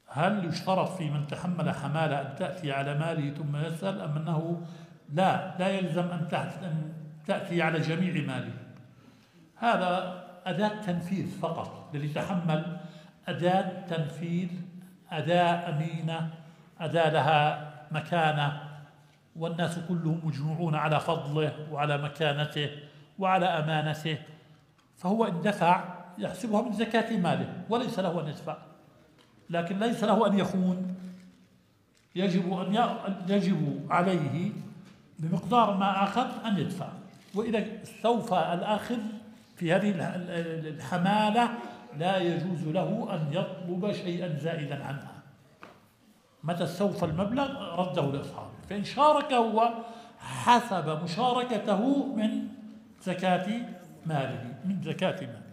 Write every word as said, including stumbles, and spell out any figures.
هل يشترط في من تحمل حمالة أن تأتي على ماله ثم يسأل، أم أنه لا لا يلزم أن تأتي على جميع ماله؟ هذا أداة تنفيذ فقط، الذي تحمل أداة تنفيذ، أداة أمينة، أداة لها مكانة، والناس كلهم مجموعون على فضله وعلى مكانته وعلى أمانته، فهو إن دفع يحسبها من زكاة ماله وليس له أن يدفع، لكن ليس له أن يخون، يجب أن يجب عليه بمقدار ما أخذ أن يدفع. وإذا استوفى الآخذ في هذه الحمالة لا يجوز له أن يطلب شيئا زائدا عنها، متى استوفى المبلغ رده لأصحابه، فإن شارك هو حسب مشاركته من زكاة ماله من زكاة ماله.